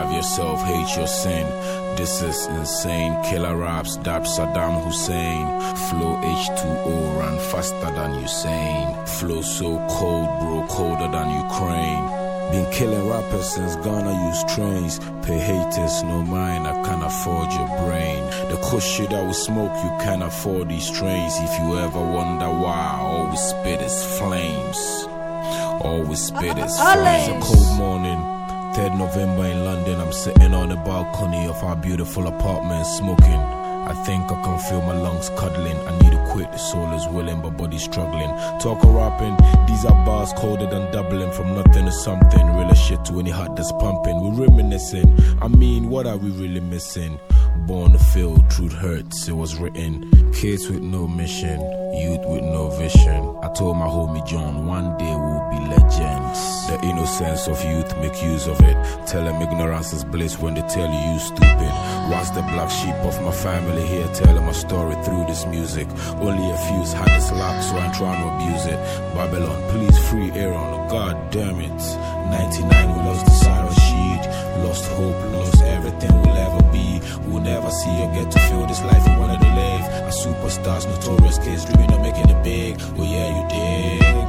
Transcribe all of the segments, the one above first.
Love yourself, hate your sin. This is insane. Killer raps, dap Saddam Hussein. Flow H2O, run faster than Usain. Flow so cold, bro, colder than Ukraine. Been killing rappers since Ghana used trains. Pay haters, no mind, I can't afford your brain. The kush shit that we smoke, you can't afford these strains. If you ever wonder why, all we spit is flames. All we spit is flames. It's a cold morning, 3rd November in London. I'm sitting on the balcony of our beautiful apartment smoking. I think I can feel my lungs cuddling. I need to quit, the soul is willing but body's struggling. Talk of rapping, these are bars colder than doubling. From nothing to something, real as shit to any heart that's pumping. We're reminiscing, I mean, what are we really missing? Born to feel, truth hurts, it was written. Kids with no mission, youth with no vision. I told my homie John, one day we'll be legends. The innocence of youth, make use of it. Tell them ignorance is bliss when they tell you stupid. Watch the black sheep of my family here, telling my story through this music. Only a few's had this lock, so I'm trying to abuse it. Babylon, please free Aaron, god damn it. 99 we lost the siren sheet. Lost hope, lost everything we'll ever be. We'll never see or get to feel this life we wanted to live. A superstars, notorious kids dreaming of making it big. Oh yeah, you dig.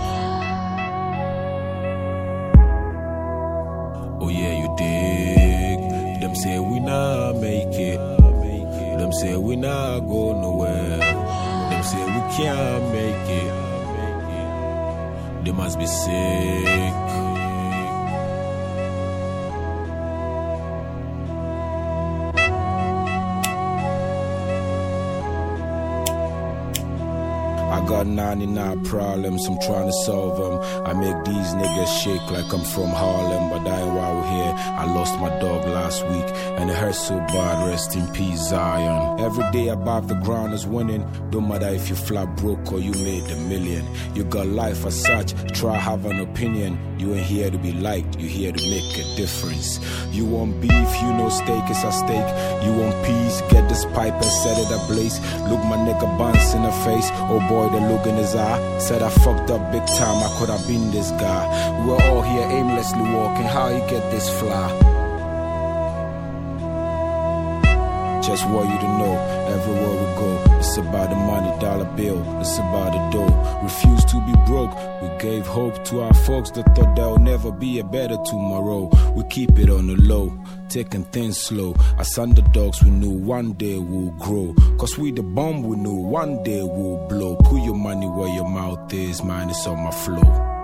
Oh yeah, you dig. Them say we not make it. Them say we not go nowhere. Them say we can't make it. They must be sick. I got 99 problems, I'm trying to solve them. I make these niggas shake like I'm from Harlem. But I ain't why we're here. I lost my dog last week and it hurts so bad, rest in peace Zion. Every day above the ground is winning. Don't matter if you flat broke or you made a million. You got life as such, try have an opinion. You ain't here to be liked, you here to make a difference. You want beef, you know steak is at stake. You want peace, get this pipe and set it ablaze. Look my nigga Buns in the face, oh boy the look in his eye. Said I fucked up big time, I could have been this guy. We're all here aimlessly walking, how you get this fly? Just want you to know, everywhere we go, it's about the money, dollar bill, it's about the dough. Refuse to be broke, we gave hope to our folks that thought there'll never be a better tomorrow. We keep it on the low, taking things slow. As underdogs we knew one day we'll grow. Cause we the bomb we knew one day we'll blow. Put your money where your mouth is, mine is on my flow.